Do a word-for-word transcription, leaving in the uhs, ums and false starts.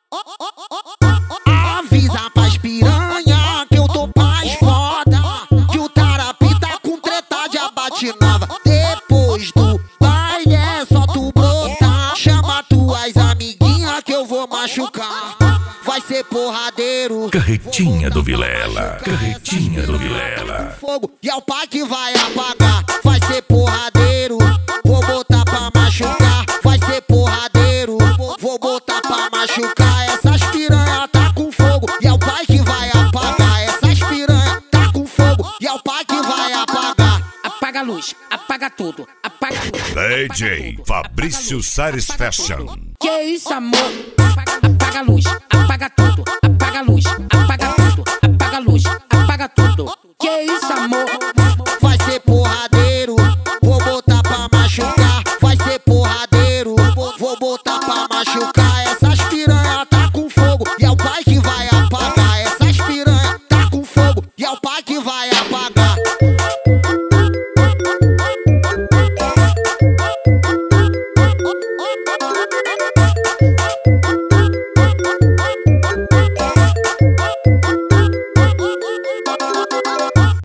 Avisa pras piranha que eu tô mais foda, que o Tarapi tá com treta de abate nova. Depois do baile é só tu brotar, chama tuas amiguinhas que eu vou machucar. Vai ser porradeiro. Carretinha do Vilela, carretinha do Vilela. Fogo e é o pai que vai apagar. Vai ser porradeiro, vou botar pra machucar. Vai ser porradeiro, vou botar pra machucar. Essas piranha tá com fogo e é o pai que vai apagar. Essas piranha tá com fogo e é o pai que vai apagar. Apaga a luz, apaga tudo, apaga tudo. D J Fabrício Sares Fashion. Que isso, amor? Apaga, apaga a luz, apaga tudo, apaga a luz, apaga tudo, apaga a luz, apaga tudo. Que isso, amor? Vai ser porradeiro, vou botar pra machucar. Vai ser porradeiro, vou botar pra machucar. Essas piranha tá com fogo e é o pai que vai apagar. Essas piranha tá com fogo e é o pai que vai